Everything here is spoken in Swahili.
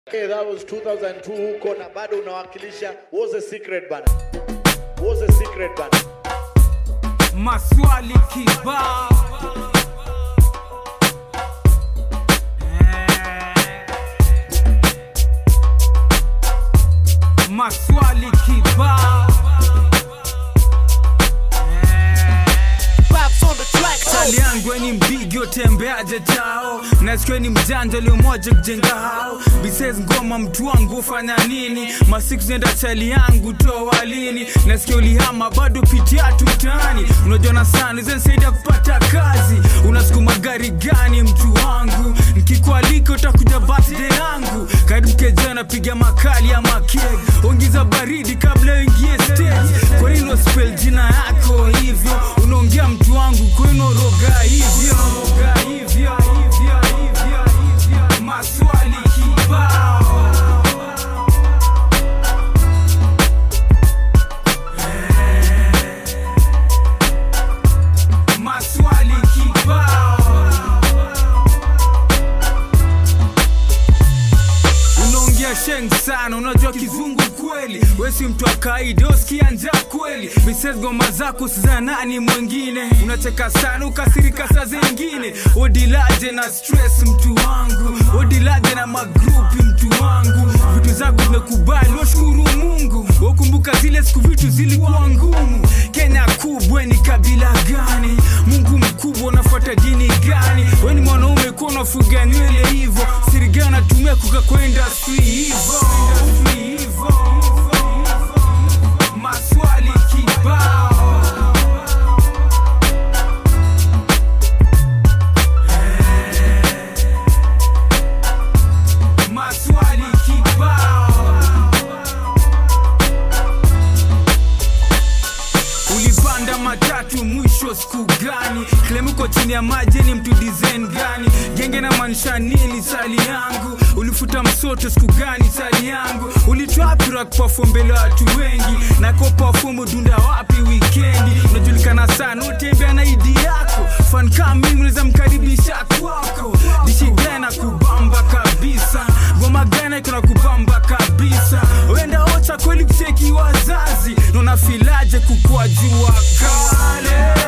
Okay, that was 2002 huko na bado unawakilisha. What's the secret bana? What's the secret bana? Maswali kibao. Maswali kibao. Tali yangu ni mbigyo tembeaje chao. Nasikia ni mjanja leo moja kujenga hao. Bises ngoma mtu wangu ufanya nini? Masiku zenda tali yangu toa lini? Nasikia ulihama bado pitia tutani. Unajona sana zensaida kupata kazi. Unasukuma gari gani mtu wangu? Nikikualika utakuja birthday yangu. Karibu kejana piga makali ya makeg. Ongeza baridi kabla uingie stage. Kwa nini spell jina yako hivyo? Unaongea mtu wangu kwenu roga hivyo. Maswali kibao. Maswali kibao. Unaongea sheng sana, unajua kizungu kweli. Wewe si mtu wa kaida, usikia njaa kweli. Bises goma zako siza nani mwingine. Unacheka sana ukasirika saa zingine. Odilaje na stress mtu wangu. Odilaje na magrupi mtu wangu. Vitu zako zimekubali, washukuru Mungu. Wakumbuka zile siku vitu zilikuwa ngumu. Kenya kubwa ni kabila gani? Mungu mkubwa unafuata dini gani? Wewe ni mwanaume kwa unafuga nywele hivyo. Siri gani unatumia kuka kwenda hivyo? Maswali kibao. Maswali kibao. Ulipanda matatu mwisho siku gani? Klemuko chini ya maji ni mtu design gani? Genge na manisha nini sali yangu? Ulifuta msoto siku gani sali yangu? Ulitoa pira kuperform mbele watu wengi. Na kwa perform dunda wapi weekendi? Unajulikana sana utembea na ID yako. Fan kama mimi unaweza mkaribisha kwako. Dishi gana kubamba kabisa. Goma gana kuna kubamba kabisa. Wenda ocha kweli kucheki wazazi. Nona filaje kukua jua kale.